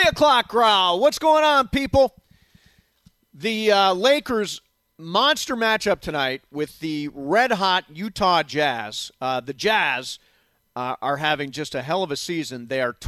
o'clock growl. What's going on, people? The Lakers monster matchup tonight with the red-hot Utah Jazz. The Jazz are having just a hell of a season. They are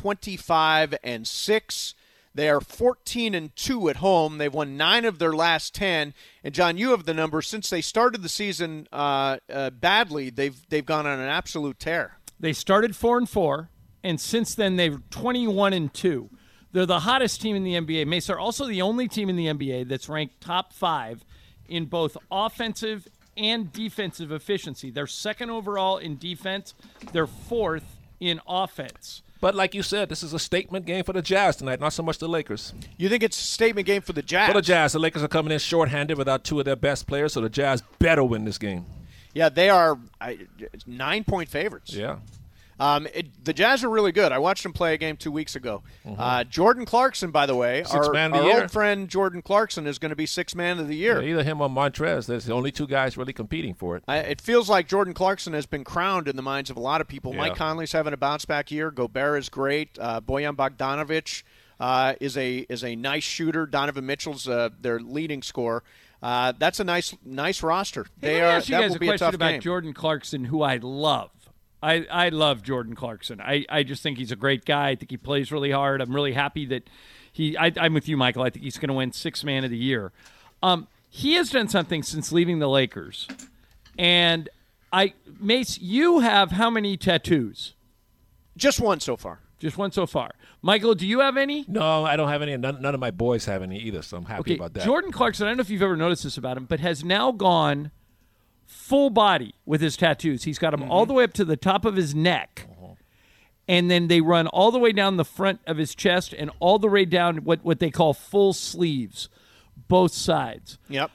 25-6. They are 14-2 at home. They've won 9 of their last 10. And John, you have the number. Since they started the season badly, they've gone on an absolute tear. They started 4-4, and since then they're 21-2. They're the hottest team in the NBA. Mace are also the only team in the NBA that's ranked top 5 in both offensive and defensive efficiency. They're second overall in defense. They're 4th in offense. But like you said, this is a statement game for the Jazz tonight, not so much the Lakers. You think it's a statement game for the Jazz? For the Jazz. The Lakers are coming in shorthanded without 2 of their best players, so the Jazz better win this game. Yeah, they are 9-point favorites. Yeah. The Jazz are really good. I watched them play a game 2 weeks ago. Jordan Clarkson, by the way, our old friend Jordan Clarkson is going to be 6th man of the year. Yeah, either him or Montrez. There's the only 2 guys really competing for it. It feels like Jordan Clarkson has been crowned in the minds of a lot of people. Yeah. Mike Conley's having a bounce-back year. Gobert is great. Bojan Bogdanovic is a nice shooter. Donovan Mitchell's their leading scorer. That's a nice roster. Hey, let me ask you guys a question about Jordan Clarkson, who I love. I love Jordan Clarkson. I just think he's a great guy. I think he plays really hard. I'm really happy that I'm with you, Michael. I think he's going to win 6th man of the year. He has done something since leaving the Lakers. And Mace, you have how many tattoos? Just one so far. Just one so far. Michael, do you have any? No, I don't have any. None of my boys have any either, so I'm happy about that. Jordan Clarkson, I don't know if you've ever noticed this about him, but has now gone full body with his tattoos. He's got them all the way up to the top of his neck, and then they run all the way down the front of his chest and all the way down what they call full sleeves, both sides. Yep.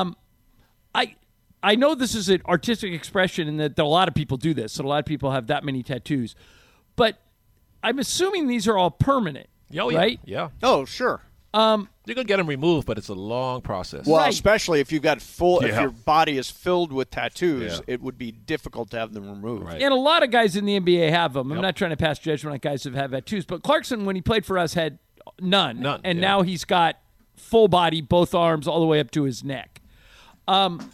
I know this is an artistic expression and that a lot of people do this, so a lot of people have that many tattoos, but I'm assuming these are all permanent, right? Yeah. Oh, sure. You can get them removed, but it's a long process. Well, especially if you've got if your body is filled with tattoos, it would be difficult to have them removed. Right. And a lot of guys in the NBA have them. I'm not trying to pass judgment on guys who have tattoos, but Clarkson, when he played for us, had none. And now he's got full body, both arms, all the way up to his neck. Do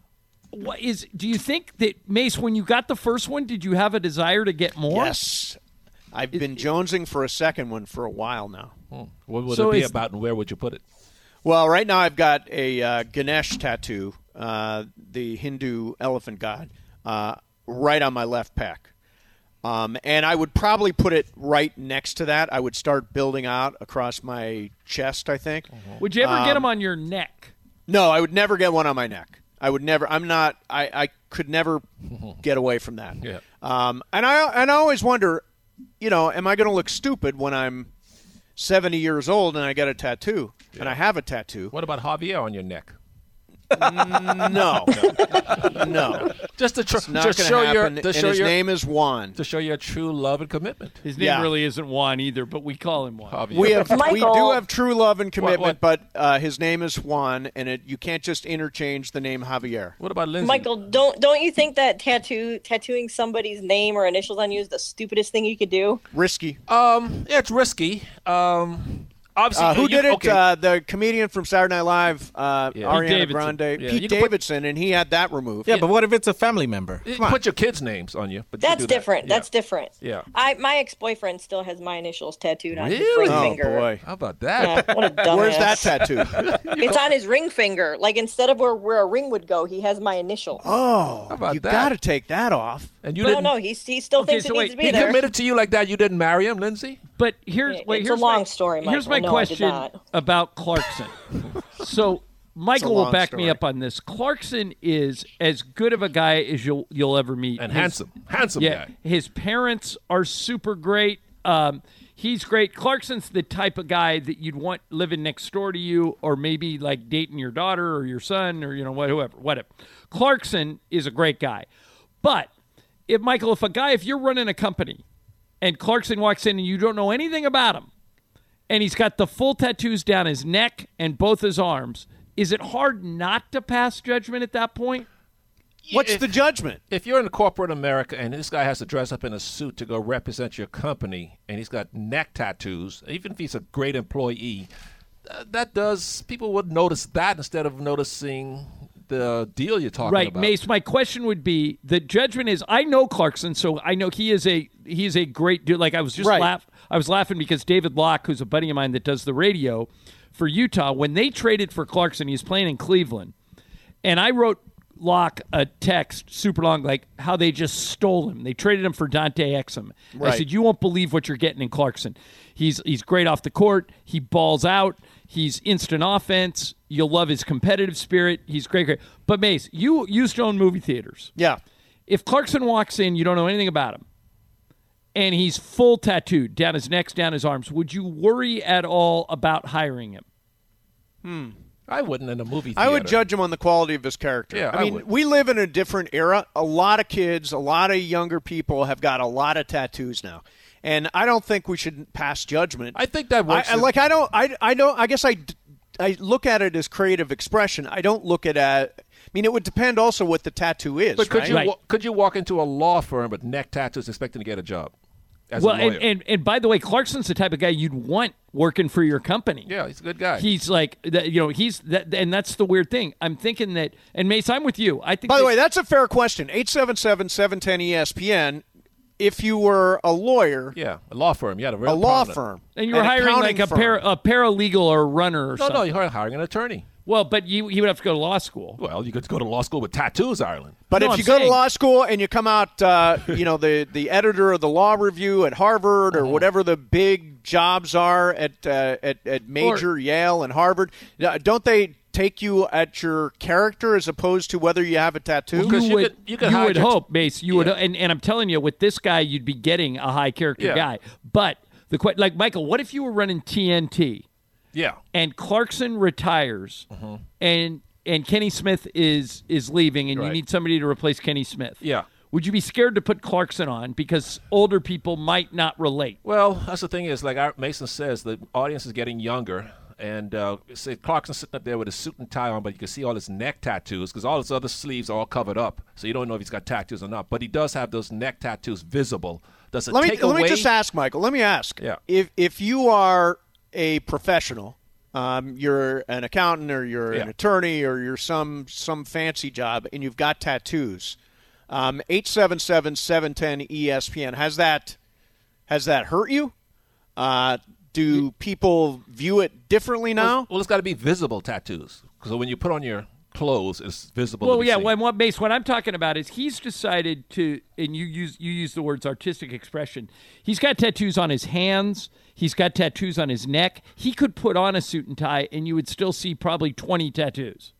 you think that, Mace, when you got the first one, did you have a desire to get more? Yes. I've been jonesing for a second one for a while now. What would it be about, and where would you put it? Well, right now I've got a Ganesh tattoo, the Hindu elephant god, right on my left pec. And I would probably put it right next to that. I would start building out across my chest, I think. Would you ever get them on your neck? No, I would never get one on my neck. I would never. I could never get away from that. Yeah. And I always wonder, am I going to look stupid when I'm 70 years old and I get a tattoo and I have a tattoo? What about Javier on your neck? No. Just to show his name is Juan. To show your true love and commitment. His name really isn't Juan either, but we call him Juan. We do have true love and commitment, but his name is Juan, and you can't just interchange the name Javier. What about Lindsay? Michael, don't you think that tattooing somebody's name or initials on you is the stupidest thing you could do? Risky. Yeah, it's risky. Obviously, who did it? Okay. The comedian from Saturday Night Live, Ariana Grande, Pete Davidson, and he had that removed. Yeah, but what if it's a family member? Put your kids' names on you. But that's different. That's different. Yeah. My ex-boyfriend still has my initials tattooed on his Really? ring finger. Oh, boy. How about that? Yeah, what a dumbass. Where's that tattoo? It's on his ring finger. Like, instead of where a ring would go, he has my initials. Oh, how about you that? got to take that off. And you No, he still thinks it needs to be there. He committed to you like that. You didn't marry him, Lindsay? But here's a long story, Michael. Here's my question about Clarkson. So Michael will back me up on this. Clarkson is as good of a guy as you'll ever meet. And handsome guy. His parents are super great. He's great. Clarkson's the type of guy that you'd want living next door to you, or maybe like dating your daughter or your son, or whatever. Clarkson is a great guy. But if you're running a company and Clarkson walks in and you don't know anything about him, and he's got the full tattoos down his neck and both his arms, is it hard not to pass judgment at that point? What's the judgment? If you're in corporate America and this guy has to dress up in a suit to go represent your company, and he's got neck tattoos, even if he's a great employee, people would notice that instead of noticing the deal you're talking about. Right, Mace. My question would be: the judgment is, I know Clarkson, so I know he is a great dude. Like I was just I was laughing because David Locke, who's a buddy of mine that does the radio for Utah, when they traded for Clarkson, he was playing in Cleveland, and I wrote Locke a text super long, like how they just stole him. They traded him for Dante Exum. Right. I said, you won't believe what you're getting in Clarkson. He's great off the court. He balls out. He's instant offense. You'll love his competitive spirit. He's great. But Mace, you used to own movie theaters. Yeah. If Clarkson walks in, you don't know anything about him, and he's full tattooed down his neck, down his arms, would you worry at all about hiring him? I wouldn't in a movie theater. I would judge him on the quality of his character. Yeah, I mean, would. we live in a different era. A lot of kids, a lot of younger people have got a lot of tattoos now. And I don't think we should pass judgment. I think that works. I guess I look at it as creative expression. I don't look at it. I mean, it would depend also what the tattoo is. But right? could you walk into a law firm with neck tattoos expecting to get a job? As a lawyer? And by the way, Clarkson's the type of guy you'd want working for your company. Yeah, he's a good guy. He's like, he's that, and that's the weird thing. I'm thinking that, and Mace, I'm with you. I think. By the way, that's a fair question. 877-710-ESPN. If you were a lawyer, yeah, a law firm, yeah, a law firm, and you were hiring like a paralegal or a runner or something. No, you're hiring an attorney. Well, but he would have to go to law school. Well, you could go to law school with tattoos, Ireland. But if you go to law school and you come out, the editor of the law review at Harvard or whatever the big jobs are at major Yale and Harvard, don't they take you at your character as opposed to whether you have a tattoo? You would hope, Mace. You would, and I'm telling you, with this guy, you'd be getting a high character guy. But like Michael, what if you were running TNT? Yeah. And Clarkson retires, and Kenny Smith is leaving, and you need somebody to replace Kenny Smith. Yeah. Would you be scared to put Clarkson on because older people might not relate? Well, that's the thing is, like Mason says, the audience is getting younger. And say Clarkson's sitting up there with a suit and tie on, but you can see all his neck tattoos because all his other sleeves are all covered up. So you don't know if he's got tattoos or not. But he does have those neck tattoos visible. Does it take away? Let me just ask, Michael. Let me ask. Yeah. If you are a professional, you're an accountant or you're an attorney or you're some fancy job and you've got tattoos, 877-710-ESPN, has that hurt you? Do people view it differently now? Well, it's got to be visible tattoos because when you put on your clothes, it's visible. Well, yeah. What I'm talking about is he's decided to, and you use the words artistic expression. He's got tattoos on his hands. He's got tattoos on his neck. He could put on a suit and tie, and you would still see probably 20 tattoos.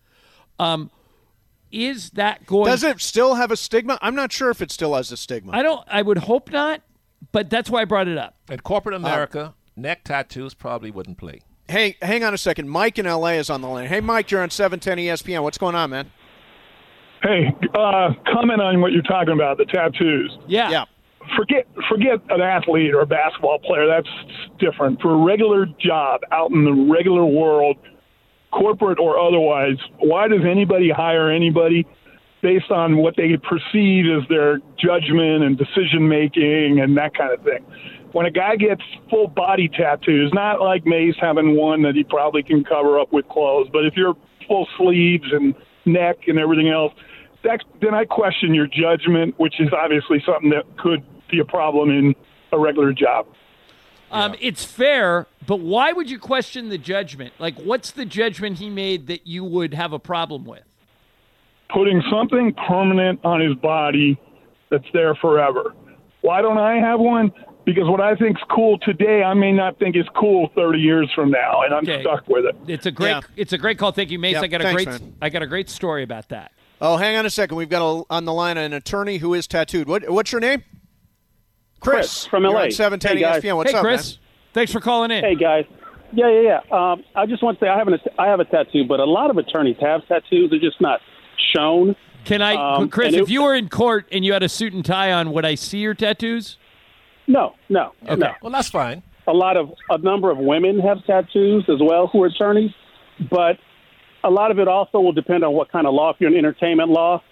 Is that going? Does it still have a stigma? I'm not sure if it still has a stigma. I would hope not, but that's why I brought it up. In corporate America, neck tattoos probably wouldn't play. Hey, hang on a second. Mike in L.A. is on the line. Hey, Mike, you're on 710 ESPN. What's going on, man? Hey, comment on what you're talking about, the tattoos. Yeah. Forget an athlete or a basketball player. That's different. For a regular job out in the regular world, corporate or otherwise, why does anybody hire anybody based on what they perceive as their judgment and decision-making and that kind of thing? When a guy gets full body tattoos, not like Mace having one that he probably can cover up with clothes, but if you're full sleeves and neck and everything else, then I question your judgment, which is obviously something that could be a problem in a regular job. It's fair, but why would you question the judgment? Like, what's the judgment he made that you would have a problem with? Putting something permanent on his body that's there forever. Why don't I have one? Because what I think's cool today, I may not think is cool 30 years from now, and I'm stuck with it. It's a great call. Thank you, Mace. Yep, I got a great story about that. Oh, hang on a second. We've got on the line an attorney who is tattooed. What's your name? Chris from You're LA. on 710 ESPN. What's up, Chris? man? Thanks for calling in. Hey, guys. Yeah. I just want to say I have a tattoo, but a lot of attorneys have tattoos. They're just not shown. Can I, Chris, if you were in court and you had a suit and tie on, would I see your tattoos? No. Okay. No. Well, that's fine. A number of women have tattoos as well who are attorneys, but a lot of it also will depend on what kind of law. If you're in entertainment law,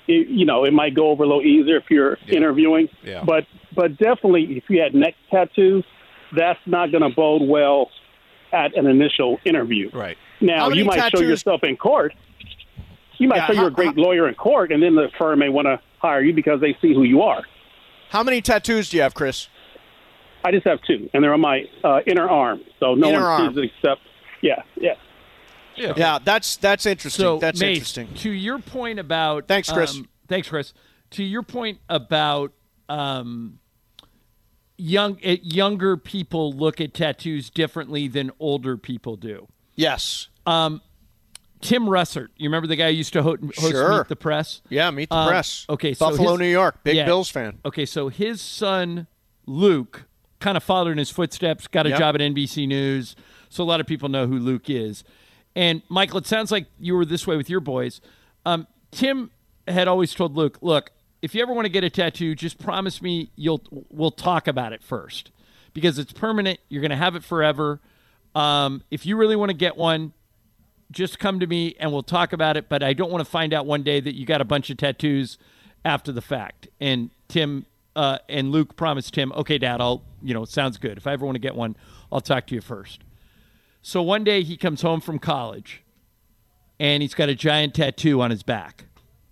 it might go over a little easier if you're interviewing. Yeah. But definitely, if you had neck tattoos, that's not going to bode well at an initial interview. Right. Now, you might show yourself in court. You might show you're a great lawyer in court, and then the firm may want to hire you because they see who you are. How many tattoos do you have, Chris? I just have 2, and they're on my inner arm. So no one sees it except, Yeah, that's interesting. So, that's Mace, interesting. To your point about Thanks, Chris. Thanks, Chris. To your point about younger people look at tattoos differently than older people do. Yes. Tim Russert, you remember the guy who used to host Meet the Press? Yeah, Meet the Press. Okay, Buffalo, New York, big Bills fan. Okay, so his son Luke kind of followed in his footsteps, got a job at NBC News, so a lot of people know who Luke is. And Michael, it sounds like you were this way with your boys. Tim had always told Luke, look, if you ever want to get a tattoo, just promise me we'll talk about it first, because it's permanent. You're going to have it forever. If you really want to get one, just come to me and we'll talk about it. But I don't want to find out one day that you got a bunch of tattoos after the fact. And Tim and Luke promised Tim, okay, Dad, sounds good. If I ever want to get one, I'll talk to you first. So one day he comes home from college and he's got a giant tattoo on his back.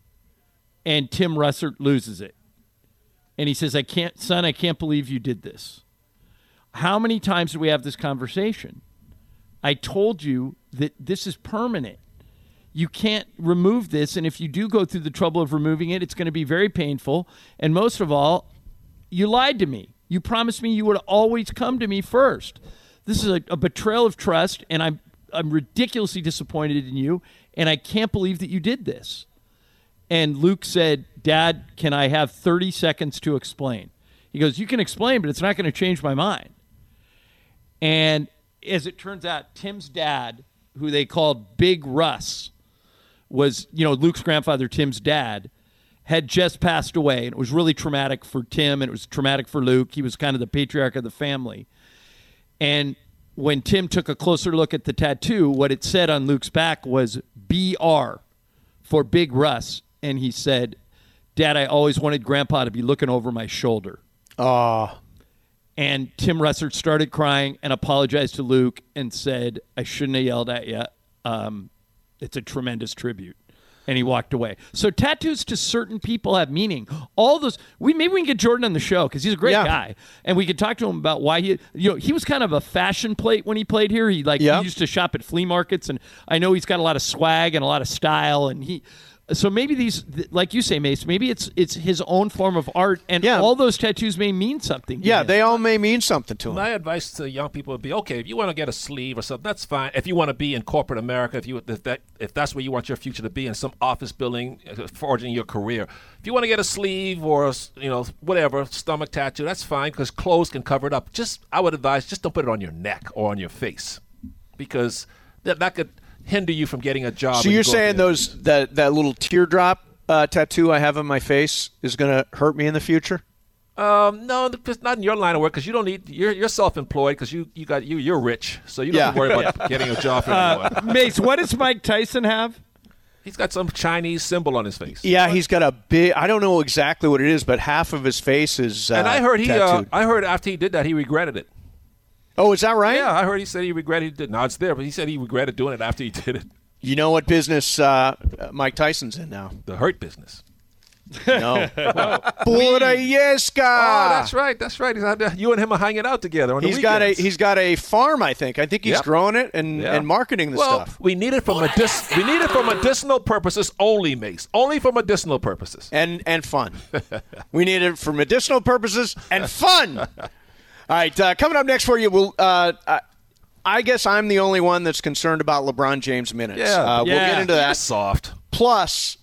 And Tim Russert loses it. And he says, I can't believe you did this. How many times do we have this conversation? I told you that this is permanent. You can't remove this, and if you do go through the trouble of removing it, it's going to be very painful. And most of all, you lied to me. You promised me you would always come to me first. This is a betrayal of trust, and I'm ridiculously disappointed in you, and I can't believe that you did this. And Luke said, Dad, can I have 30 seconds to explain? He goes, you can explain, but it's not going to change my mind. And as it turns out, Tim's dad, who they called Big Russ, was, Luke's grandfather, Tim's dad, had just passed away. And it was really traumatic for Tim, and it was traumatic for Luke. He was kind of the patriarch of the family. And when Tim took a closer look at the tattoo, what it said on Luke's back was BR for Big Russ. And he said, Dad, I always wanted Grandpa to be looking over my shoulder. Oh. And Tim Russert started crying and apologized to Luke and said, I shouldn't have yelled at you. It's a tremendous tribute. And he walked away. So tattoos to certain people have meaning. All those, maybe we can get Jordan on the show because he's a great guy, and we could talk to him about why he was kind of a fashion plate when he played here. He used to shop at flea markets, and I know he's got a lot of swag and a lot of style, and so maybe these, like you say, Mace, maybe it's his own form of art, and all those tattoos may mean something to him. They all may mean something to him. My advice to young people would be, okay, if you want to get a sleeve or something, that's fine. If you want to be in corporate America, if that's where you want your future to be, in some office building, forging your career. If you want to get a sleeve or whatever, stomach tattoo, that's fine, because clothes can cover it up. I would advise, just don't put it on your neck or on your face, because that could hinder you from getting a job. So you're saying that little teardrop tattoo I have on my face is going to hurt me in the future? No, it's not in your line of work, because you don't need. You're self-employed because you're rich, so you don't have to worry about getting a job anymore. Mace, what does Mike Tyson have? He's got some Chinese symbol on his face. Yeah, he's got a big. I don't know exactly what it is, but half of his face is. And I heard tattooed. I heard after he did that, he regretted it. Oh, is that right? Yeah, I heard he said he regretted it. Now it's there, but he said he regretted doing it after he did it. You know what business Mike Tyson's in now? The hurt business. No. Purayesca. Oh, that's right. You and him are hanging out together on the weekends. He's got a farm, I think. I think he's growing it and marketing the stuff. We need it for medicinal purposes only, Mace. Only for medicinal purposes. And fun. We need it for medicinal purposes and fun. All right, coming up next for you, I guess I'm the only one that's concerned about LeBron James minutes. We'll get into that. Soft. Plus,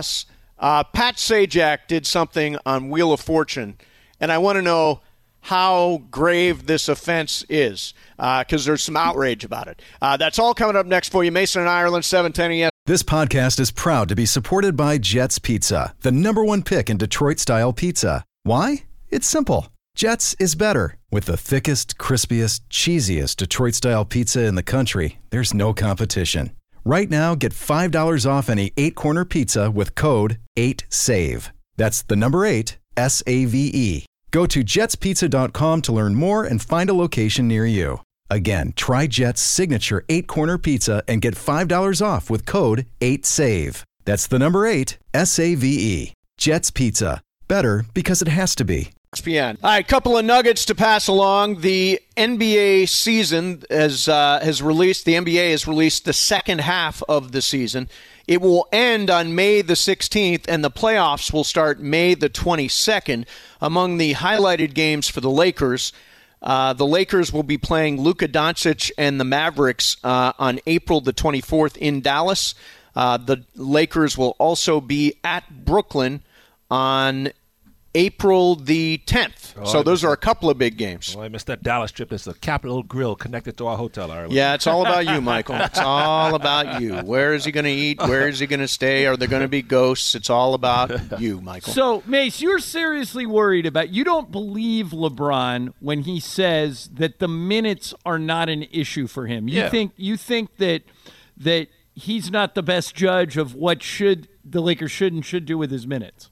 Pat Sajak did something on Wheel of Fortune, and I want to know how grave this offense is, because there's some outrage about it. That's all coming up next for you. Mason and Ireland, 710 ES. This podcast is proud to be supported by Jets Pizza, the #1 pick in Detroit-style pizza. Why? It's simple. Jets is better. With the thickest, crispiest, cheesiest Detroit-style pizza in the country, there's no competition. Right now, get $5 off any 8-corner pizza with code 8SAVE. That's the number 8, SAVE. Go to jetspizza.com to learn more and find a location near you. Again, try Jet's signature 8-corner pizza and get $5 off with code 8SAVE. That's the number 8, SAVE. Jet's Pizza. Better because it has to be. ESPN. All right, couple of nuggets to pass along. The NBA season has released. The NBA has released the second half of the season. It will end on May the 16th, and the playoffs will start May the 22nd. Among the highlighted games for the Lakers will be playing Luka Doncic and the Mavericks on April the 24th in Dallas. The Lakers will also be at Brooklyn on April the 10th. So those are a couple of big games. Well, I missed that Dallas trip. There's a Capitol Grill connected to our hotel. Yeah, it's all about you, Michael. It's all about you. Where is he going to eat? Where is he going to stay? Are there going to be ghosts? It's all about you, Michael. So, Mace, you're seriously worried about – you don't believe LeBron when he says that the minutes are not an issue for him. You think that he's not the best judge of what the Lakers should and should do with his minutes?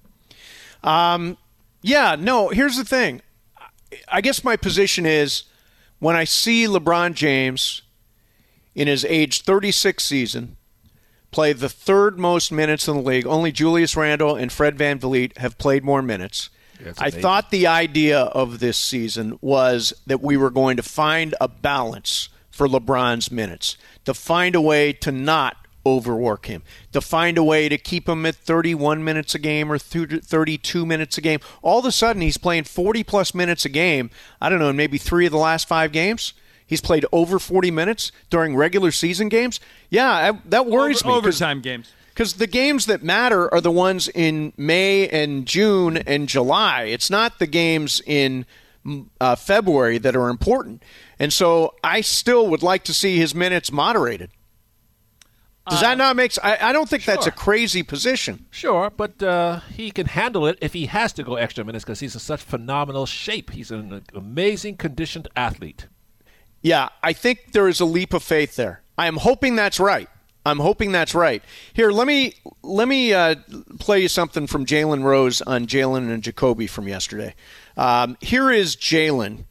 Yeah, no, here's the thing. I guess my position is when I see LeBron James in his age 36 season play the third most minutes in the league, only Julius Randle and Fred VanVleet have played more minutes. I thought the idea of this season was that we were going to find a balance for LeBron's minutes, to find a way to not overwork him, to find a way to keep him at 31 minutes a game or 32 minutes a game. All of a sudden, he's playing 40-plus minutes a game. I don't know, in maybe 3 of the last 5 games. He's played over 40 minutes during regular season games. Yeah, that worries me. Overtime games. Because the games that matter are the ones in May and June and July. It's not the games in February that are important. And so I still would like to see his minutes moderated. Does that not make sense? I don't think that's a crazy position. Sure, but he can handle it if he has to go extra minutes because he's in such phenomenal shape. He's an amazing conditioned athlete. Yeah, I think there is a leap of faith there. I am hoping that's right. Here, let me play you something from Jalen Rose on Jalen and Jacoby from yesterday. Here is Jalen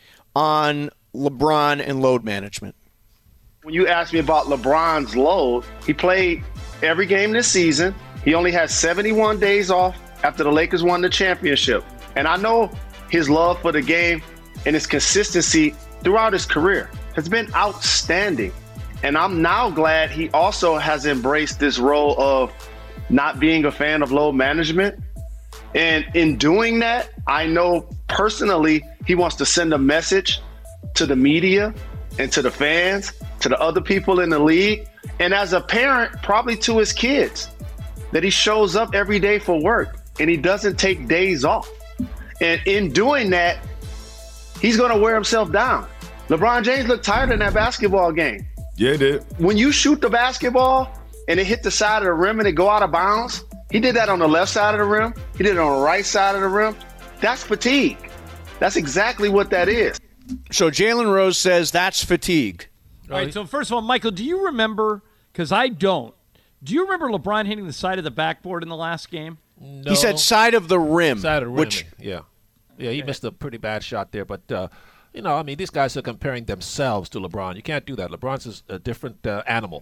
on LeBron and load management. When you asked me about LeBron's load, he played every game this season. He only had 71 days off after the Lakers won the championship. And I know his love for the game and his consistency throughout his career has been outstanding. And I'm now glad he also has embraced this role of not being a fan of load management. And in doing that, I know personally he wants to send a message to the media and to the fans, to the other people in the league, and as a parent, probably to his kids, that he shows up every day for work and he doesn't take days off. And in doing that, he's going to wear himself down. LeBron James looked tired in that basketball game. Yeah, he did. When you shoot the basketball and it hit the side of the rim and it go out of bounds, he did that on the left side of the rim. He did it on the right side of the rim. That's fatigue. That's exactly what that is. So Jalen Rose says that's fatigue. All right, so first of all, Michael, do you remember, because I don't, do you remember LeBron hitting the side of the backboard in the last game? No. He said side of the rim. Side of the rim, yeah. Yeah, he missed a pretty bad shot there. But, these guys are comparing themselves to LeBron. You can't do that. LeBron's a different animal.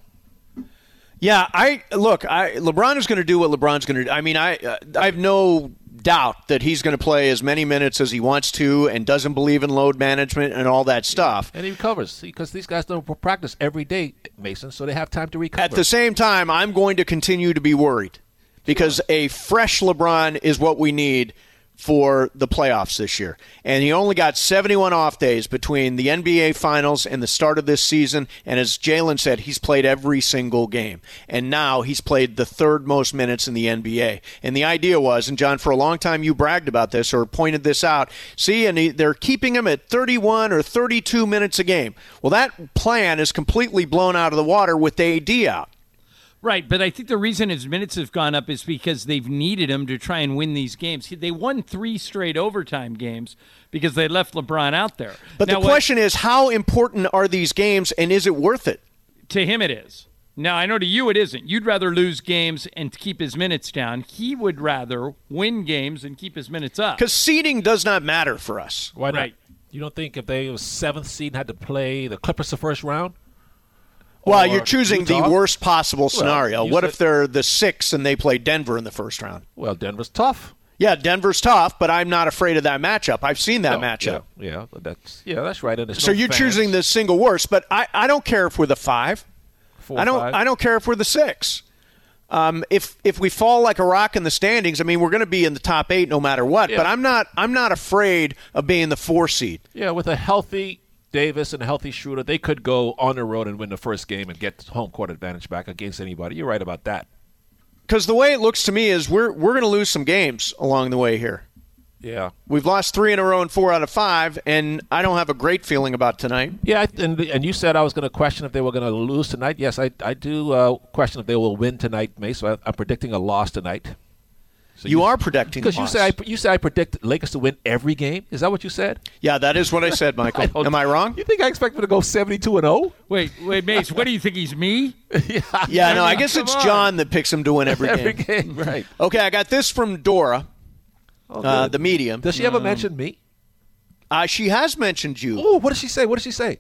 Yeah, LeBron is going to do what LeBron's going to do. I mean, I have no doubt that he's going to play as many minutes as he wants to and doesn't believe in load management and all that stuff. And he recovers because these guys don't practice every day, Mason, so they have time to recover. At the same time, I'm going to continue to be worried because a fresh LeBron is what we need for the playoffs this year. And he only got 71 off days between the NBA Finals and the start of this season. And as Jalen said, he's played every single game. And now he's played the third most minutes in the NBA. And the idea was, and John, for a long time you bragged about this or pointed this out, they're keeping him at 31 or 32 minutes a game. Well, that plan is completely blown out of the water with the AD out. Right, but I think the reason his minutes have gone up is because they've needed him to try and win these games. They won 3 straight overtime games because they left LeBron out there. But now, the question is, how important are these games, and is it worth it? To him it is. Now, I know to you it isn't. You'd rather lose games and keep his minutes down. He would rather win games and keep his minutes up. Because seeding does not matter for us. Why not? Right. You don't think if they were 7th seed and had to play the Clippers the first round? Well, Or you're choosing Utah? the worst possible scenario. you What said- if they're the 6 and they play Denver in the first round? Well, Denver's tough. Yeah, Denver's tough, but I'm not afraid of that matchup. I've seen that No, matchup. Yeah, that's right. And there's So no you're fans. choosing the single worst, but I don't care if we're the 5. 4, I 5. don't care if we're the 6. If we fall like a rock in the standings, I mean we're going to be in the top 8 no matter what. Yeah. But I'm not afraid of being the 4 seed. Yeah, with a healthy Davis and a healthy Schroeder, they could go on the road and win the first game and get home court advantage back against anybody. You're right about that. Because the way it looks to me is we're going to lose some games along the way here. Yeah. We've lost 3 in a row and 4 out of 5, and I don't have a great feeling about tonight. Yeah, and you said I was going to question if they were going to lose tonight. Yes, I do question if they will win tonight, Mace. So I'm predicting a loss tonight. So You are predicting because loss. you say I predict Lakers to win every game. Is that what you said? Yeah, that is what I said, Michael. Am I wrong? You think I expect them to go 72-0? Wait, Mace, what do you think? He's me? Yeah, no, I guess Come it's on. John that picks him to win every Every game. game, right? Okay, I got this from Dora, the medium. Does she ever mention me? She has mentioned you. Oh, what did she say? What did she say?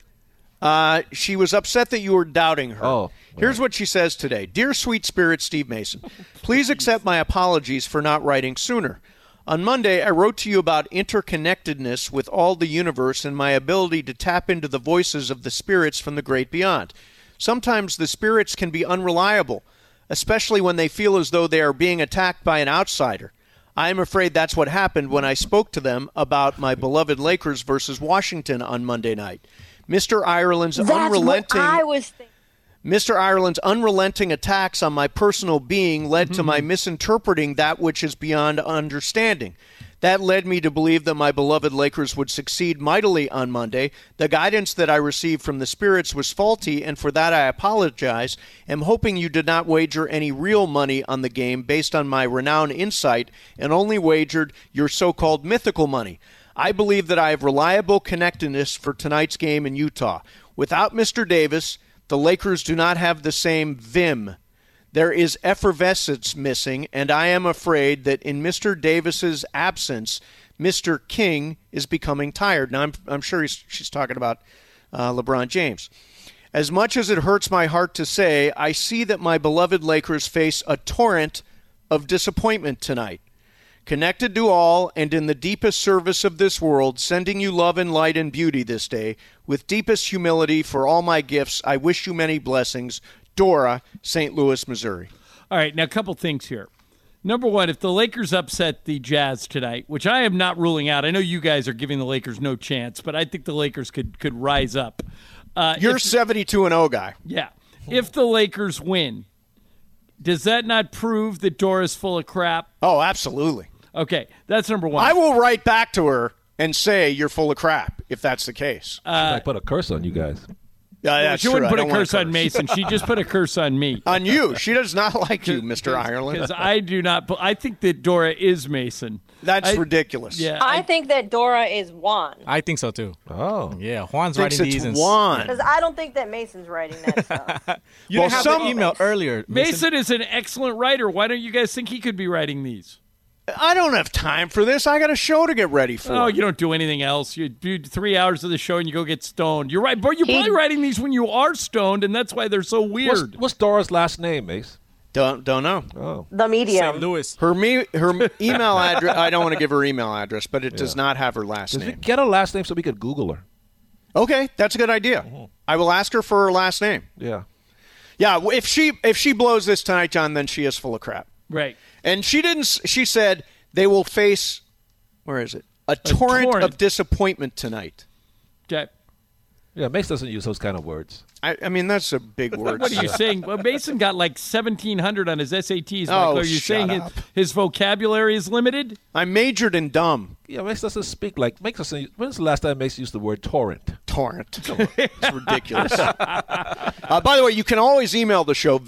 She was upset that you were doubting her. Oh, Here's what she says today. Dear sweet spirit Steve Mason, please accept my apologies for not writing sooner. On Monday, I wrote to you about interconnectedness with all the universe and my ability to tap into the voices of the spirits from the great beyond. Sometimes the spirits can be unreliable, especially when they feel as though they are being attacked by an outsider. I am afraid that's what happened when I spoke to them about my beloved Lakers versus Washington on Monday night. Mr. Ireland's unrelenting What I was thinking. Mr. Ireland's unrelenting attacks on my personal being led to my misinterpreting that which is beyond understanding. That led me to believe that my beloved Lakers would succeed mightily on Monday. The guidance that I received from the spirits was faulty, and for that I apologize. Am hoping you did not wager any real money on the game based on my renowned insight and only wagered your so-called mythical money. I believe that I have reliable connectedness for tonight's game in Utah. Without Mr. Davis, the Lakers do not have the same vim. There is effervescence missing, and I am afraid that in Mr. Davis's absence, Mr. King is becoming tired. Now, I'm sure she's talking about LeBron James. As much as it hurts my heart to say, I see that my beloved Lakers face a torrent of disappointment tonight. Connected to all and in the deepest service of this world, sending you love and light and beauty this day, with deepest humility for all my gifts, I wish you many blessings. Dora, St. Louis, Missouri. All right, now a couple things here. Number one, if the Lakers upset the Jazz tonight, which I am not ruling out, I know you guys are giving the Lakers no chance, but I think the Lakers could rise up. You're 72-0 guy. Yeah. If the Lakers win, does that not prove that Dora's full of crap? Oh, absolutely. Okay, that's number one. I will write back to her and say you're full of crap if that's the case. I put a curse on you guys. That's she true. wouldn't I put a don't wanna curse on Mason. She just put a curse on me. On you. She does not like you, Mr. Ireland. Because I do not. I think that Dora is Mason. That's ridiculous. Yeah. I think that Dora is Juan. I think so too. Oh. Yeah, Juan's Thinks writing it's these. And Juan. Because I don't think that Mason's writing that stuff. You Well, didn't have some- the email earlier. Mason is an excellent writer. Why don't you guys think he could be writing these? I don't have time for this. I got a show to get ready for. Oh, you don't do anything else. You do 3 hours of the show and you go get stoned. You're right, but you're probably writing these when you are stoned, and that's why they're so weird. What's Dora's last name, Mace? Don't know. Oh. The medium. St. Louis. Her email address. I don't want to give her email address, but it does not have her last Does we name. get a last name so we could Google her? Okay, that's a good idea. I will ask her for her last name. Yeah. Yeah, if she blows this tonight, John, then she is full of crap. Right. And she didn't. She said they will face. Where is it? A torrent of disappointment tonight. Okay. Yeah, Mace doesn't use those kind of words. I mean, that's a big word. What are you saying? Well, Mason got like 1,700 on his SATs. Oh, Michael. Are you shut saying up. his vocabulary is limited? I majored in dumb. Yeah, Mace doesn't speak like Mace doesn't. When's the last time Mace used the word torrent? Torrent. It's ridiculous. By the way, you can always email the show,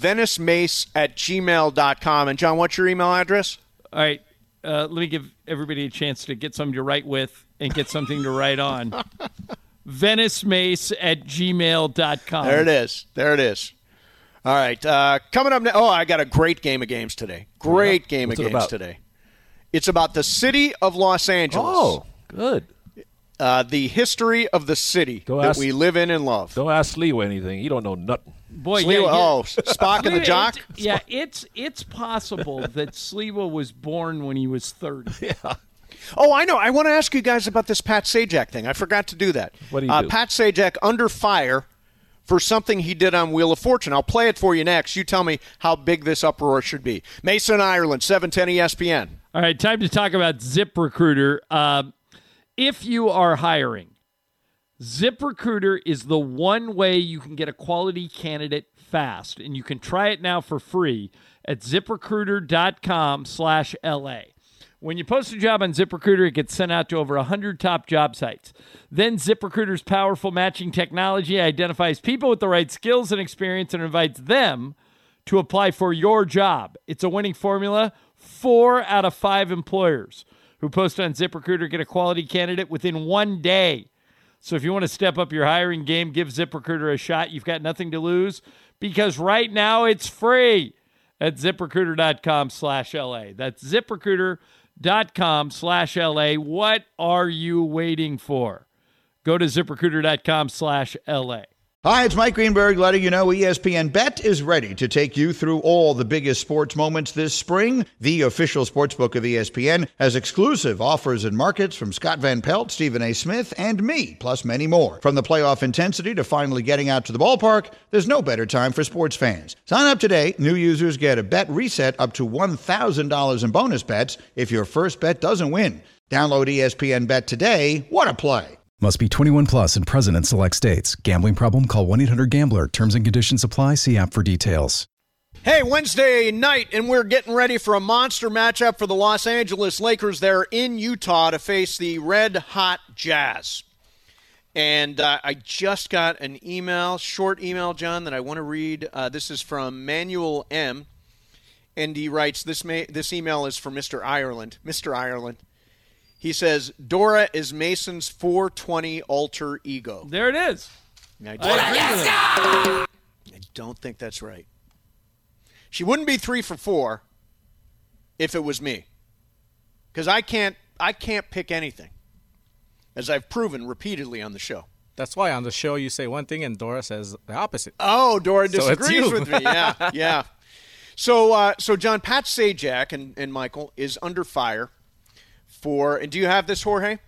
venice@gmail.com. And, John, what's your email address? All right. Let me give everybody a chance to get something to write with and get something to write on. VeniceMace@gmail.com. There it is. All right. Coming up now. Oh, I got a great game of games today. Great game What's of it games about? today. It's about the city of Los Angeles. Oh, good. The history of the city that we live in and love. Don't ask Sliwa anything. He don't know nothing. Boy, Spock and the Jock? It's possible that Sliwa was born when he was 30. Yeah. Oh, I know. I want to ask you guys about this Pat Sajak thing. I forgot to do that. What do you do? Pat Sajak under fire for something he did on Wheel of Fortune. I'll play it for you next. You tell me how big this uproar should be. Mason, Ireland, 710 ESPN. All right, time to talk about ZipRecruiter. If you are hiring, ZipRecruiter is the one way you can get a quality candidate fast, and you can try it now for free at ZipRecruiter.com/LA. When you post a job on ZipRecruiter, it gets sent out to over 100 top job sites. Then ZipRecruiter's powerful matching technology identifies people with the right skills and experience and invites them to apply for your job. It's a winning formula. 4 out of 5 employers who post on ZipRecruiter get a quality candidate within 1 day. So if you want to step up your hiring game, give ZipRecruiter a shot. You've got nothing to lose because right now it's free at ZipRecruiter.com/LA. That's ZipRecruiter.com/LA. What are you waiting for? Go to ZipRecruiter.com/LA. Hi, it's Mike Greenberg letting you know ESPN Bet is ready to take you through all the biggest sports moments this spring. The official sportsbook of ESPN has exclusive offers and markets from Scott Van Pelt, Stephen A. Smith, and me, plus many more. From the playoff intensity to finally getting out to the ballpark, there's no better time for sports fans. Sign up today. New users get a bet reset up to $1,000 in bonus bets if your first bet doesn't win. Download ESPN Bet today. What a play. Must be 21 plus and present in select states. Gambling problem? Call 1-800-GAMBLER. Terms and conditions apply. See app for details. Hey, Wednesday night, and we're getting ready for a monster matchup for the Los Angeles Lakers. They're in Utah to face the red-hot Jazz. And I just got an email, short email, John, that I want to read. This is from Manuel M., and he writes, this email is for Mr. Ireland. Mr. Ireland. He says, Dora is Mason's 420 alter ego. There it is. I don't think that's right. She wouldn't be 3 for 4 if it was me. Because I can't pick anything, as I've proven repeatedly on the show. That's why on the show you say one thing and Dora says the opposite. Oh, Dora disagrees so with me. Yeah. So John, Pat Sajak and Michael is under fire for, and do you have this, Jorge?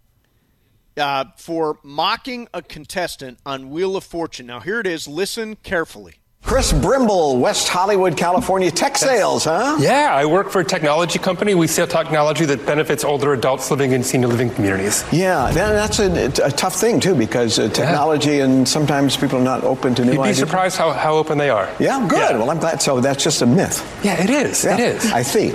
For mocking a contestant on Wheel of Fortune. Now, here it is. Listen carefully. Chris Brimble, West Hollywood, California, tech sales, huh? Yeah, I work for a technology company. We sell technology that benefits older adults living in senior living communities. Yeah, that's a tough thing, too, because technology and sometimes people are not open to new ideas. You'd be surprised how open they are. Yeah, good. Yeah. Well, I'm glad. So that's just a myth. Yeah, it is. Yeah, it is. I see.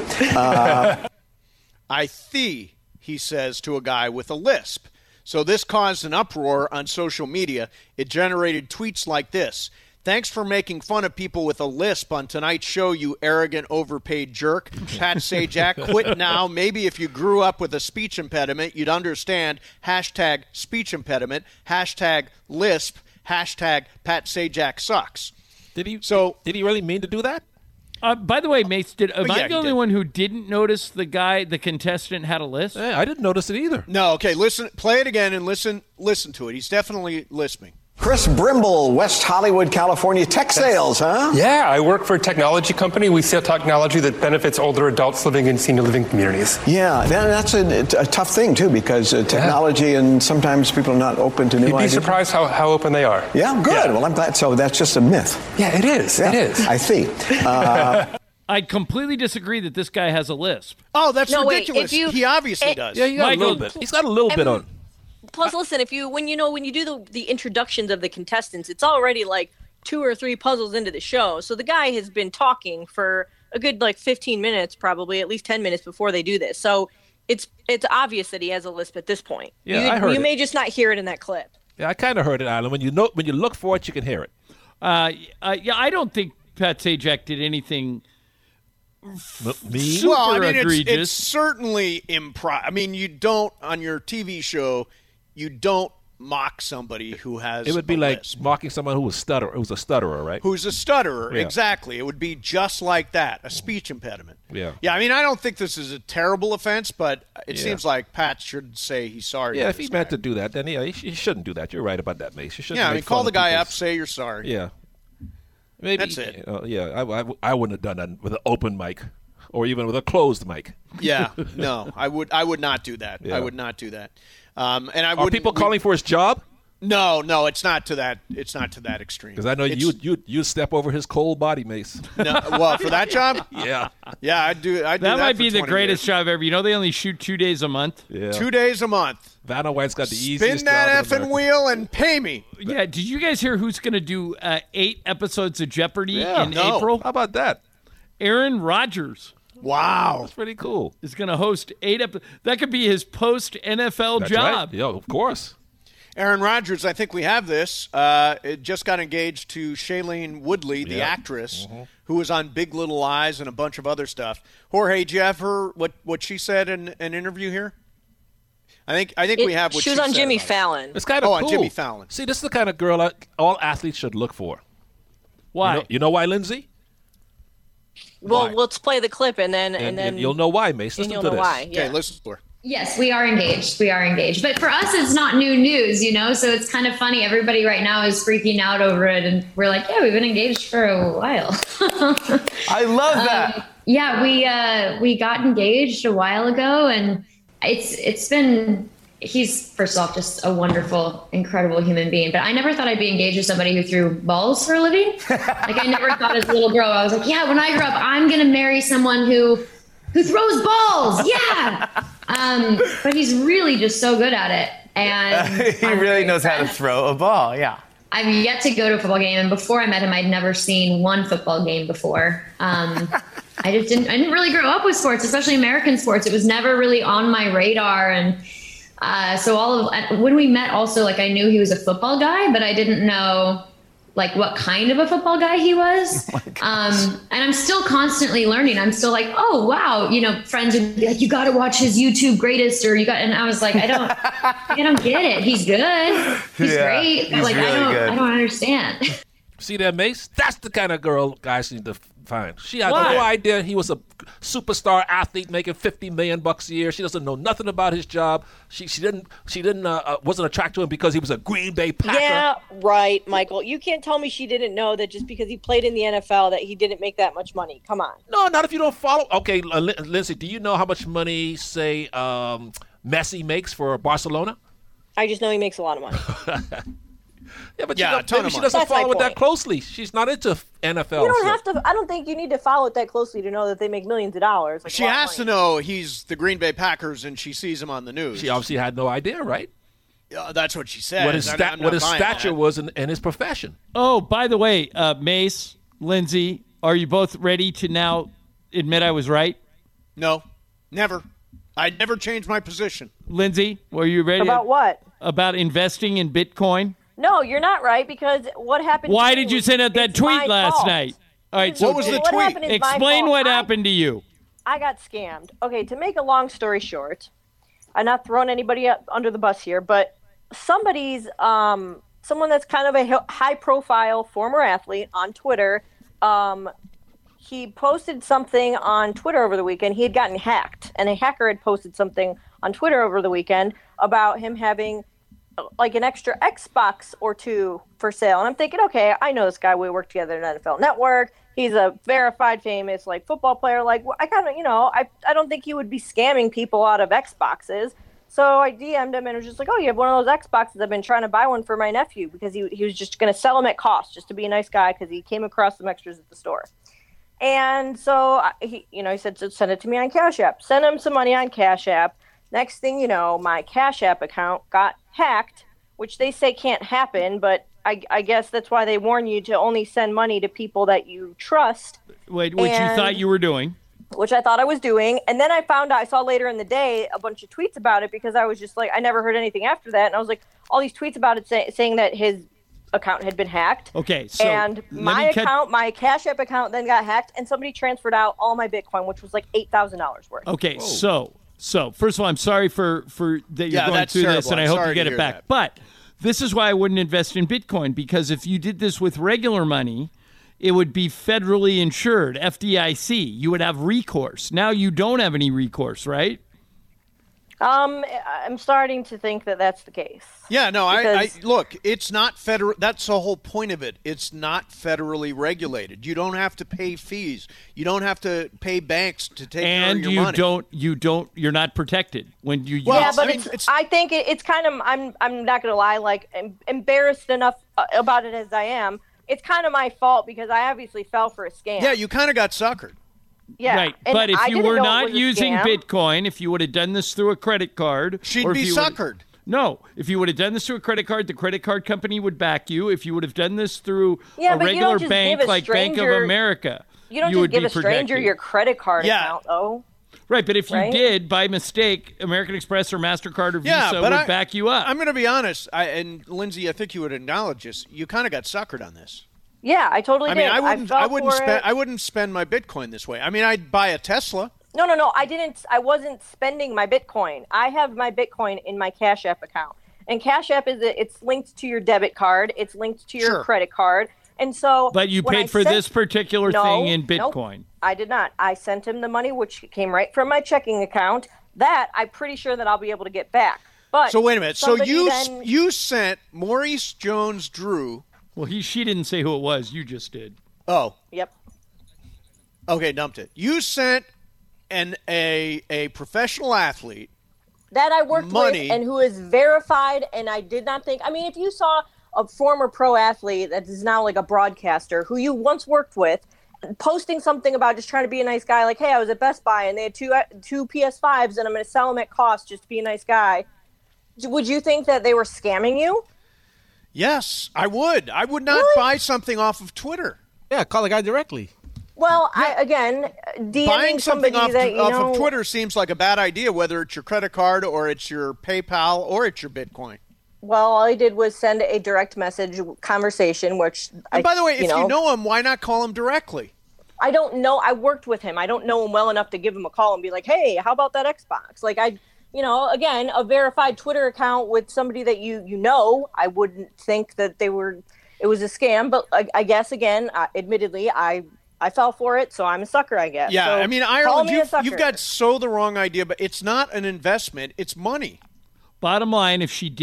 I see, he says to a guy with a lisp. So this caused an uproar on social media. It generated tweets like this. Thanks for making fun of people with a lisp on tonight's show, you arrogant, overpaid jerk. Pat Sajak, quit now. Maybe if you grew up with a speech impediment, you'd understand. Hashtag speech impediment. Hashtag lisp. Hashtag Pat Sajak sucks. Did he really mean to do that? By the way, Mace, am I the only one who didn't notice the contestant had a lisp? Yeah, I didn't notice it either. No, okay, listen, play it again and listen to it. He's definitely lisping. Chris Brimble, West Hollywood, California, tech sales, huh? Yeah, I work for a technology company. We sell technology that benefits older adults living in senior living communities. Yeah, that's a tough thing, too, because technology and sometimes people are not open to new ideas. You'd be surprised how open they are. Yeah, good. Yeah. Well, I'm glad. So that's just a myth. Yeah, it is. Yeah, it is. I see. I completely disagree that this guy has a lisp. Oh, that's ridiculous. He obviously does. Yeah, he got a little bit. He's got a little bit on. Plus, listen, when you do the introductions of the contestants, it's already like 2 or 3 puzzles into the show. So the guy has been talking for a good 15 minutes, probably at least 10 minutes before they do this. So it's obvious that he has a lisp at this point. Yeah, I heard you may just not hear it in that clip. Yeah, I kind of heard it, Alan. When you look for it, you can hear it. I don't think Pat Sajak did anything super egregious. It's certainly improv. I mean, you don't on your TV show. You don't mock somebody who has. It would be like lisp. mocking someone who's a stutterer, right? Who's a stutterer, Yeah. exactly. It would be just like that, a speech impediment. Yeah. Yeah, I mean, I don't think this is a terrible offense, but it Yeah. seems like Pat should say he's sorry. Yeah, to if this he meant to do that, then he shouldn't do that. You're right about that, Mace. You shouldn't. Yeah, I mean, make call fun the of guy up, people's- say you're sorry. Yeah. Maybe That's it. I wouldn't have done that with an open mic, or even with a closed mic. Yeah, no, I would not do that. Yeah. I would not do that. And I Are wouldn't- people calling for his job? No, it's not to that. It's not to that extreme. Because I know you step over his cold body, Mace. No, well, for that job, Yeah. yeah, I'd do that. That might for be the 20 greatest years. job ever. You know, they only shoot 2 days a month. Yeah. 2 days a month. Vanna White's got the easiest Spin that job in effing America. wheel and pay me. Yeah, did you guys hear who's going to do 8 episodes of Jeopardy Yeah, in no. April? How about that? Aaron Rodgers Wow. That's pretty cool. is going to host 8 episodes. That could be his post-NFL That's job. right. Yeah, of course. Aaron Rodgers, I think we have this. It just got engaged to Shailene Woodley, the Yeah. actress, who was on Big Little Lies and a bunch of other stuff. Jorge, did you have her, what she said in an interview here? I think we have what She was on said Jimmy about it. Fallon. It's kind of Oh, cool. on Jimmy Fallon. See, this is the kind of girl all athletes should look for. Why? You know why, Lindsay? Well, Why? let's play the clip and then you'll know why, Mace. and Listen you'll to know this. why. Yeah. Okay, listen to her. Yes, we are engaged. We are engaged. But for us, it's not new news, So it's kind of funny. Everybody right now is freaking out over it. And we're like, yeah, we've been engaged for a while. I love that. Yeah, we got engaged a while ago. And it's been, he's, first off, just a wonderful, incredible human being. But I never thought I'd be engaged with somebody who threw balls for a living. Like, I never thought as a little girl, I was like, yeah, when I grow up, I'm going to marry someone who throws balls. Yeah. But he's really just so good at it. And He really knows how to throw a ball. Yeah. I've yet to go to a football game. And before I met him, I'd never seen one football game before. I didn't really grow up with sports, especially American sports. It was never really on my radar. And so when we met also, like, I knew he was a football guy, but I didn't know like what kind of a football guy he was. And I'm still constantly learning. I'm still like, oh, wow. Friends would be like, you got to watch his YouTube greatest, and I was like, I don't get it. He's good. He's great. he's Like, really good. I don't understand. See that, Mace? That's the kind of girl guys need to find. She had Why? no idea he was a superstar athlete making $50 million a year. She doesn't know nothing about his job. She wasn't attracted to him because he was a Green Bay Packer. Yeah, right, Michael. You can't tell me she didn't know that just because he played in the NFL that he didn't make that much money. Come on. No, not if you don't follow. Okay, Lindsay, do you know how much money, say, Messi makes for Barcelona? I just know he makes a lot of money. Yeah, but Yeah, a ton maybe of she money. doesn't That's my follow it that point. closely. She's not into NFL. You don't so- have to. I don't think you need to follow it that closely to know that they make millions of dollars. Like, She a lot of has to money. know he's the Green Bay Packers, and she sees him on the news. She obviously had no idea, right? That's what she said. What his stature was in his profession. Oh, by the way, Mace, Lindsay, are you both ready to now admit I was right? No, never. I never changed my position. Lindsay, were you ready? About what? About investing in Bitcoin? No, you're not right because what happened? Why to did me you was- send out that it's tweet my last fault. night? All right, so What was the What tweet? happened is my explain fault. what happened to you. I got scammed. Okay, to make a long story short, I'm not throwing anybody under the bus here, but someone that's kind of a high-profile former athlete on Twitter, he posted something on Twitter over the weekend. He had gotten hacked, and a hacker had posted something on Twitter over the weekend about him having like an extra Xbox or two for sale. And I'm thinking, okay, I know this guy. We work together at NFL Network. He's a verified famous like football player. Like, I kind of, I don't think he would be scamming people out of Xboxes. So I DM'd him and was just like, oh, you have one of those Xboxes. I've been trying to buy one for my nephew because he was just going to sell them at cost just to be a nice guy because he came across some extras at the store. And so he said, send it to me on Cash App. Send him some money on Cash App. Next thing you know, my Cash App account got hacked, which they say can't happen, but I guess that's why they warn you to only send money to people that you trust. Which you thought you were doing. Which I thought I was doing. And then I saw later in the day a bunch of tweets about it because I was just like, I never heard anything after that. And I was like, all these tweets about it saying that his account had been hacked. Okay, so and my Cash App account then got hacked, and somebody transferred out all my Bitcoin, which was like $8,000 worth. Okay, so first of all, I'm sorry for that you're going that's through this, terrible. and I I'm hope sorry you get to it hear back. that. But This is why I wouldn't invest in Bitcoin, because if you did this with regular money, it would be federally insured, FDIC. You would have recourse. Now you don't have any recourse, right? I'm starting to think that that's the case. Yeah, no, I look, it's not federal. That's the whole point of it. It's not federally regulated. You don't have to pay fees. You don't have to pay banks to take care of your money. You're not protected when you use. Yeah, but I think it's kind of, I'm not going to lie, like, embarrassed enough about it as I am. It's kind of my fault because I obviously fell for a scam. Yeah, you kind of got suckered. Yeah. Right, but if you were not using Bitcoin, if you would have done this through a credit card, she'd be suckered. No, if you would have done this through a credit card, the credit card company would back you. If you would have done this through a regular bank like Bank of America, you don't would just give be a stranger protected. your credit card account, though. Right, but if you did, by mistake, American Express or MasterCard or Visa would back you up. I'm going to be honest, and Lindsay, I think you would acknowledge this. You kind of got suckered on this. Yeah, I totally did. I wouldn't spend my Bitcoin this way. I mean, I'd buy a Tesla. No, I didn't. I wasn't spending my Bitcoin. I have my Bitcoin in my Cash App account. And Cash App it's linked to your debit card. It's linked to your credit card. And so But you paid for this particular thing in Bitcoin. Nope, I did not. I sent him the money, which came right from my checking account. That I'm pretty sure that I'll be able to get back. But so wait a minute. So you sent Maurice Jones-Drew. Well, she didn't say who it was. You just did. Oh. Yep. Okay, dumped it. You sent a professional athlete that I worked with and who is verified, and I did not think. I mean, if you saw a former pro athlete that is now like a broadcaster who you once worked with posting something about just trying to be a nice guy, like, hey, I was at Best Buy and they had two PS5s and I'm going to sell them at cost just to be a nice guy, would you think that they were scamming you? Yes, I would. I would not buy something off of Twitter. Yeah, call the guy directly. Well, DMing buying something off of Twitter seems like a bad idea, whether it's your credit card or it's your PayPal or it's your Bitcoin. Well, all I did was send a direct message conversation, which And by the way, if you know him, why not call him directly? I don't know. I worked with him. I don't know him well enough to give him a call and be like, hey, how about that Xbox? Like, again, a verified Twitter account with somebody that you know, I wouldn't think that it was a scam. But I guess, again, admittedly, I fell for it, so I'm a sucker, I guess. Yeah, so I mean, Ireland, you've got the wrong idea, but it's not an investment, it's money. Bottom line, if she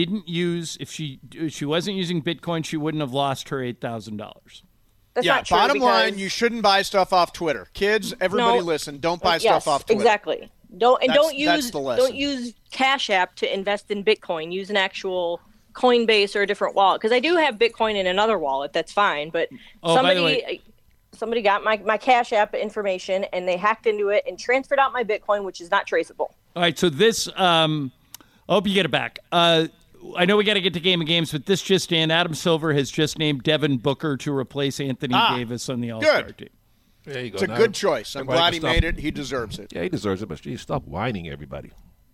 wasn't using Bitcoin, she wouldn't have lost her $8,000. That's not true. Bottom line, you shouldn't buy stuff off Twitter. Kids, everybody listen, don't buy stuff off Twitter. Exactly. Don't use Cash App to invest in Bitcoin. Use an actual Coinbase or a different wallet. Because I do have Bitcoin in another wallet. That's fine. But somebody got my Cash App information and they hacked into it and transferred out my Bitcoin, which is not traceable. All right. So this, I hope you get it back. I know we got to get to Game of Games, but this just in: Adam Silver has just named Devin Booker to replace Anthony Davis on the All-Star team. There you go. It's a good choice. I'm glad he made it. He deserves it. Yeah, he deserves it, but geez, stop whining everybody.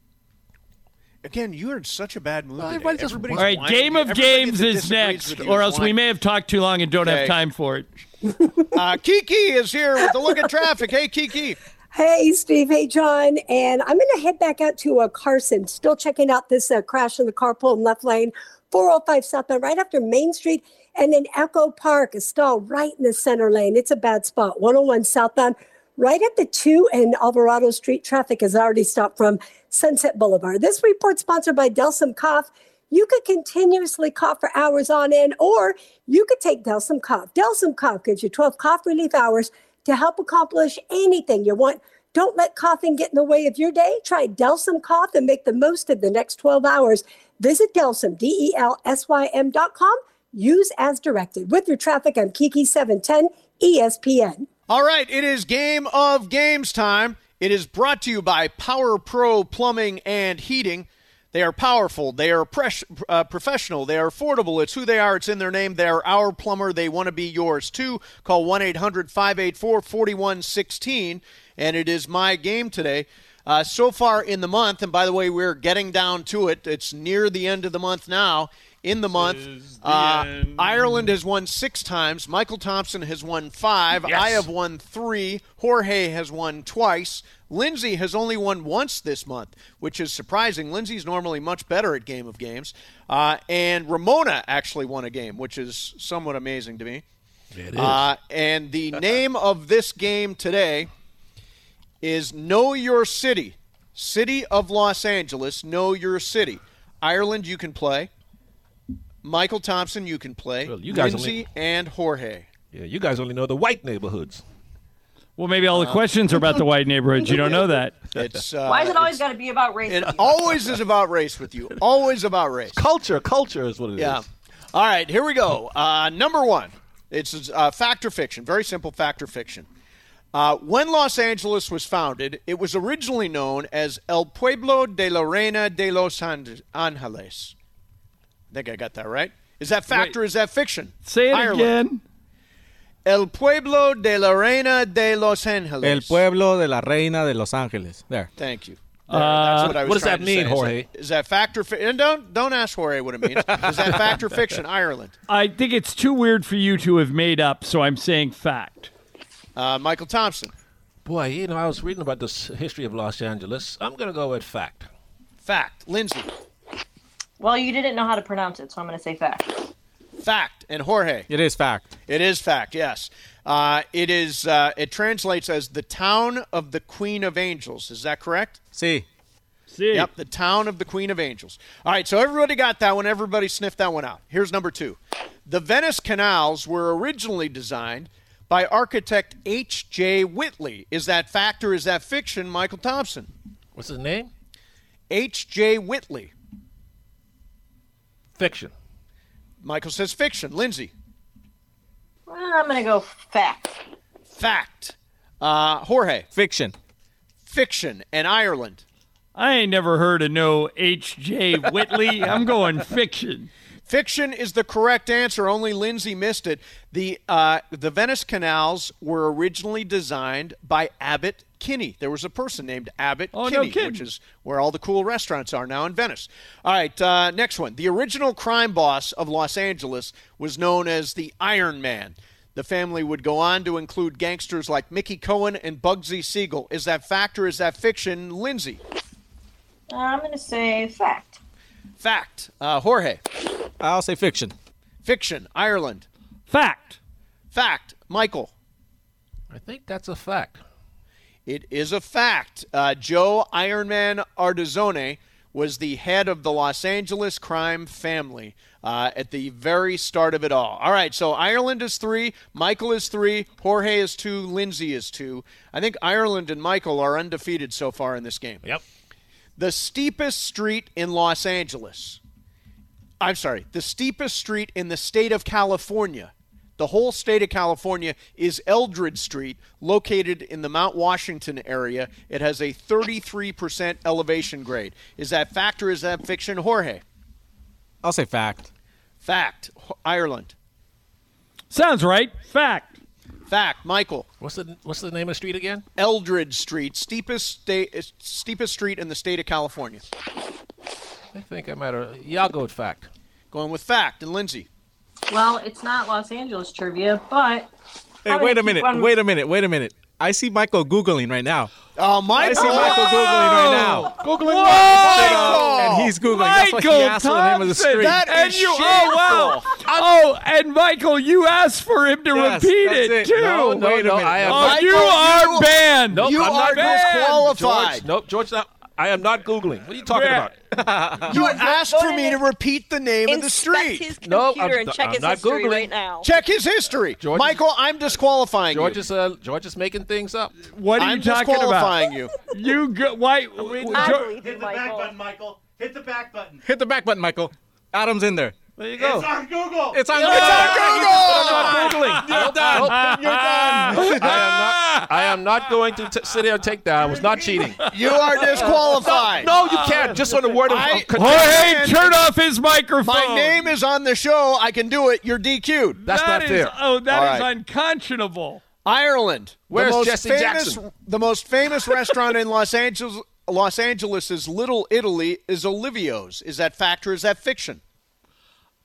Again, you're in such a bad mood. All right, Game of Games is next, or else we may have talked too long and don't have time for it. Kiki is here with a look at traffic. Hey, Kiki. Hey, Steve. Hey, John. And I'm going to head back out to Carson, still checking out this crash in the carpool in left lane, 405 southbound, right after Main Street. And then Echo Park, a stall right in the center lane. It's a bad spot. 101 southbound, right at the 2 and Alvarado Street. Traffic has already stopped from Sunset Boulevard. This report sponsored by Delsum Cough. You could continuously cough for hours on end, or you could take Delsum Cough. Delsum Cough gives you 12 cough relief hours to help accomplish anything you want. Don't let coughing get in the way of your day. Try Delsum Cough and make the most of the next 12 hours. Visit Delsum, DELSYM.com. Use as directed. With your traffic, I'm Kiki 710 ESPN. All right, it is Game of Games time. It is brought to you by Power Pro Plumbing and Heating. They are powerful. They are professional. They are affordable. It's who they are. It's in their name. They are our plumber. They want to be yours, too. Call 1-800-584-4116, and it is my game today. So far in the month, and by the way, we're getting down to it. It's near the end of the month now. in the month. Ireland has won 6 times. Michael Thompson has won 5. Yes. I have won 3. Jorge has won twice. Lindsay has only won once this month, which is surprising. Lindsay's normally much better at Game of Games. And Ramona actually won a game, which is somewhat amazing to me. It is. And the name of this game today is Know Your City. City of Los Angeles, Know Your City. Ireland, you can play. Michael Thompson, you can play. Well, you guys Lindsay and Jorge. Yeah, you guys only know the white neighborhoods. Well, maybe all the questions are about the white neighborhoods. You don't know that. It's Why is it always got to be about race? It always is about race with you. Always about race. Culture is what it is. Yeah. All right, here we go. Number 1. It's fact or fiction. Very simple fact or fiction. When Los Angeles was founded, it was originally known as El Pueblo de la Reina de los Angeles. I think I got that right. Is that fact or is that fiction? Say it Ireland. again. El Pueblo de la Reina de los Angeles. El Pueblo de la Reina de Los Ángeles. There. Thank you. There, that's what I was what does trying that to mean, say. Jorge? Is that fact or fiction? Don't ask Jorge what it means. Is that fact or fiction? Ireland. I think it's too weird for you to have made up, so I'm saying fact. Michael Thompson. Boy, I was reading about this history of Los Angeles. I'm going to go with fact. Fact. Lindsay. Well, you didn't know how to pronounce it, so I'm going to say fact. Fact. And Jorge. It is fact. It is fact, yes. It is. It translates as the town of the Queen of Angels. Is that correct? See. Yep, the town of the Queen of Angels. All right, so everybody got that one. Everybody sniffed that one out. Here's number 2. The Venice canals were originally designed by architect H.J. Whitley. Is that fact or is that fiction, Michael Thompson? What's his name? H.J. Whitley. Fiction. Michael says fiction. Lindsay. Well, I'm going to go fact. Fact. Jorge. Fiction. Fiction. And Ireland. I ain't never heard of no H.J. Whitley. I'm going fiction. Fiction is the correct answer. Only Lindsay missed it. The Venice canals were originally designed by Abbott Kinney. There was a person named Abbott Kinney, which is where all the cool restaurants are now in Venice. All right, next one. The original crime boss of Los Angeles was known as the Iron Man. The family would go on to include gangsters like Mickey Cohen and Bugsy Siegel. Is that fact or is that fiction, Lindsay? I'm going to say fact. Fact. Jorge. I'll say fiction. Fiction. Ireland. Fact. Fact. Michael. I think that's a fact. It is a fact. Joe Ironman Ardizzone was the head of the Los Angeles crime family at the very start of it all. All right, so Ireland is 3, Michael is 3, Jorge is 2, Lindsay is 2. I think Ireland and Michael are undefeated so far in this game. Yep. The steepest street in Los Angeles. I'm sorry, the steepest street in the state of California. The whole state of California is Eldred Street, located in the Mount Washington area. It has a 33% elevation grade. Is that fact or is that fiction, Jorge? I'll say fact. Fact. Ireland. Sounds right. Fact. Fact. Michael. What's the name of the street again? Eldred Street, steepest street in the state of California. I think I might have. Yeah, I'll go with fact. Going with fact. And Lindsay. Well, it's not Los Angeles trivia, but... Hey, wait a minute. I see Michael Googling right now. Oh, Michael! I see Michael Googling right now. Googling Michael! And he's Googling. That's why he asked for the name of the street. That is shameful. And Michael, you asked for him to repeat it, too. No, wait a minute. Michael, you are banned. Nope, you are disqualified. George, I am not Googling. What are you talking about? You asked for me to repeat the name of the street. His computer and check his history Googling right now. Check his history. Michael, I'm disqualifying George you. George is making things up. What are you talking about? I'm disqualifying you. You go, why? I believe Hit the back button, Michael. Hit the back button. Hit the back button, Michael. Adam's in there. There you go. It's on Google. It's on Google. I'm not Googling. You're done. You're done. I am not going to sit here and take that. I was not cheating. You are disqualified. No, you can't. Just on the word of Jorge, turn off his microphone. My name is on the show. I can do it. You're DQ'd. That's not fair. Oh, that All is right. unconscionable. Ireland. Where's Jesse Jackson? The most famous restaurant in Los Angeles is Little Italy, is Olivio's. Is that fact or is that fiction?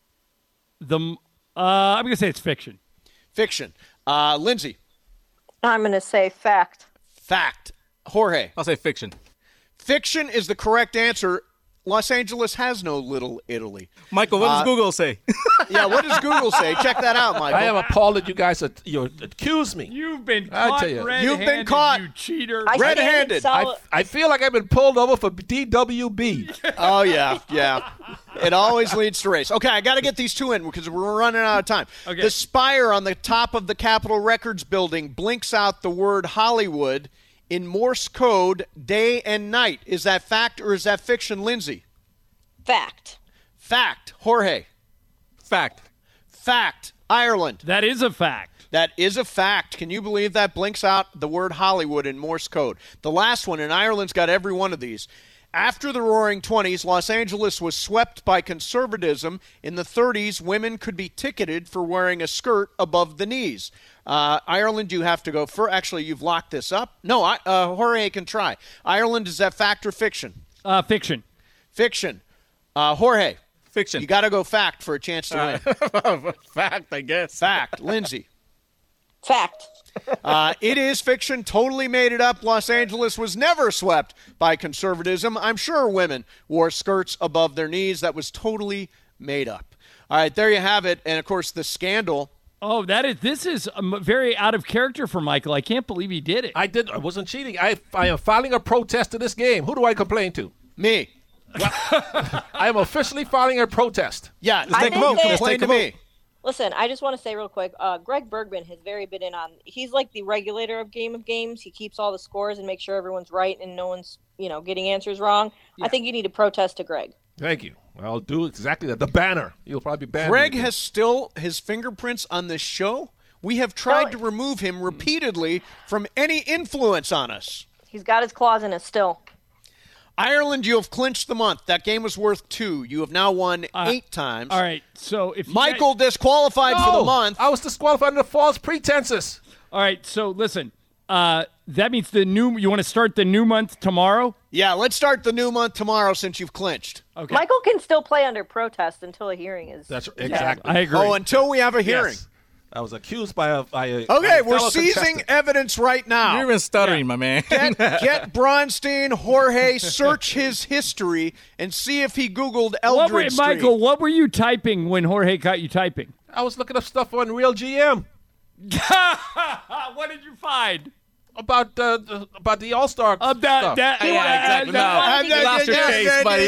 I'm going to say it's fiction. Fiction. Lindsay. I'm going to say fact. Fact. Jorge. I'll say fiction. Fiction is the correct answer. Los Angeles has no Little Italy. Michael, what does Google say? Yeah, what does Google say? Check that out, Michael. I am appalled that you guys accuse me. You've been caught red-handed, You've been caught. you cheater. Red-handed. I feel like I've been pulled over for DWB. Oh, yeah. It always leads to race. Okay, I got to get these two in because we're running out of time. Okay. The spire on the top of the Capitol Records building blinks out the word Hollywood in Morse code day and night. Is that fact or is that fiction, Lindsay? Fact. Fact. Jorge. Fact. Fact. Ireland. That is a fact. That is a fact. Can you believe that blinks out the word Hollywood in Morse code? The last one, and Ireland's got every one of these. After the Roaring 20s, Los Angeles was swept by conservatism. In the 30s, women could be ticketed for wearing a skirt above the knees. Ireland, you have to go for. Actually, you've locked this up. No, Jorge can try. Ireland, is that fact or fiction? Fiction. Fiction. Jorge. Fiction. You got to go fact for a chance to win. Fact, I guess. Fact. Lindsay. Fact. It is fiction. Totally made it up. Los Angeles was never swept by conservatism. I'm sure women wore skirts above their knees. That was totally made up. All right, there you have it. And, of course, the scandal. Oh, this is very out of character for Michael. I can't believe he did it. I wasn't cheating. I am filing a protest to this game. Who do I complain to? Me. I am officially filing a protest. Yeah, I take a vote. think Complain to me. Listen, I just want to say real quick, Greg Bergman has very been in on. He's like the regulator of Game of Games. He keeps all the scores and makes sure everyone's right and no one's getting answers wrong. Yeah. I think you need to protest to Greg. Thank you. I'll do exactly that. The banner. You'll probably be banned. Greg has still his fingerprints on this show. We have tried to remove him repeatedly from any influence on us. He's got his claws in it still. Ireland, you have clinched the month. That game was worth 2. You have now won 8 times. All right, so if Michael disqualified for the month. I was disqualified under false pretenses. All right, so listen. That means you want to start the new month tomorrow? Yeah, let's start the new month tomorrow since you've clinched. Okay. Michael can still play under protest until a hearing is. That's exactly. I agree. Oh, until we have a hearing. Yes. I was accused by a okay, we're seizing evidence right now. You're even stuttering, my man. Get Bronstein, Jorge, search his history, and see if he Googled Eldridge Street. Michael, what were you typing when Jorge caught you typing? I was looking up stuff on Real GM. What did you find? About the All-Star stuff. Exactly. You lost your case, buddy.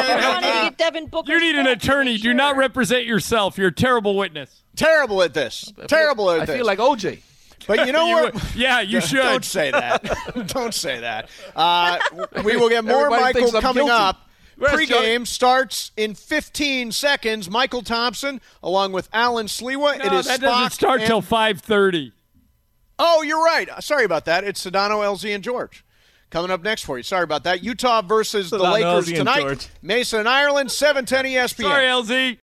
You need an attorney. Do not represent yourself. You're a terrible witness. Terrible at this. I feel like OJ. But you know what? Yeah, you should. Don't say that. Don't say that. We will get more Everybody Michael coming guilty. up. Rest, Pre-game starts in 15 seconds. Michael Thompson, along with Alan Sliwa. No, it is that doesn't start till 5:30. Oh, you're right. Sorry about that. It's Sedano, LZ, and George. Coming up next for you. Sorry about that. Utah versus the Lakers tonight. Mason and Ireland, 710 ESPN. Sorry, LZ.